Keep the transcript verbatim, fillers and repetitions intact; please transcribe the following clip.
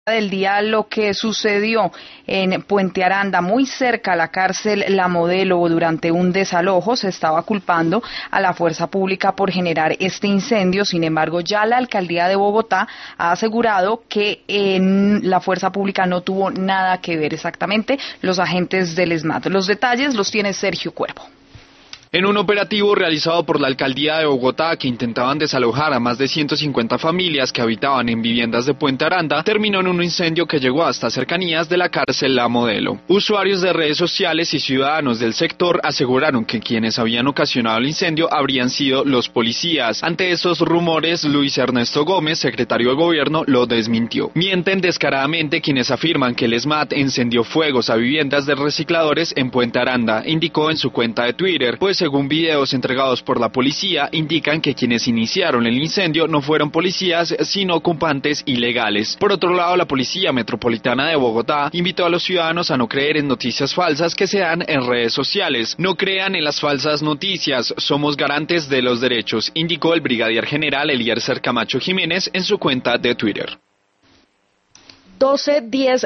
Del día lo que sucedió en Puente Aranda, muy cerca a la cárcel La Modelo, durante un desalojo. Se estaba culpando a la fuerza pública por generar este incendio. Sin embargo, ya la alcaldía de Bogotá ha asegurado que en la fuerza pública no tuvo nada que ver, exactamente los agentes del ESMAD. Los detalles los tiene Sergio Cuervo. En un operativo realizado por la alcaldía de Bogotá, que intentaban desalojar a más de ciento cincuenta familias que habitaban en viviendas de Puente Aranda, terminó en un incendio que llegó hasta cercanías de la cárcel La Modelo. Usuarios de redes sociales y ciudadanos del sector aseguraron que quienes habían ocasionado el incendio habrían sido los policías. Ante esos rumores, Luis Ernesto Gómez, secretario de Gobierno, lo desmintió. Mienten descaradamente quienes afirman que el ESMAD encendió fuegos a viviendas de recicladores en Puente Aranda, indicó en su cuenta de Twitter, pues según videos entregados por la policía, indican que quienes iniciaron el incendio no fueron policías, sino ocupantes ilegales. Por otro lado, la Policía Metropolitana de Bogotá invitó a los ciudadanos a no creer en noticias falsas que se dan en redes sociales. No crean en las falsas noticias, somos garantes de los derechos, indicó el brigadier general Eliezer Camacho Jiménez en su cuenta de Twitter. doce diez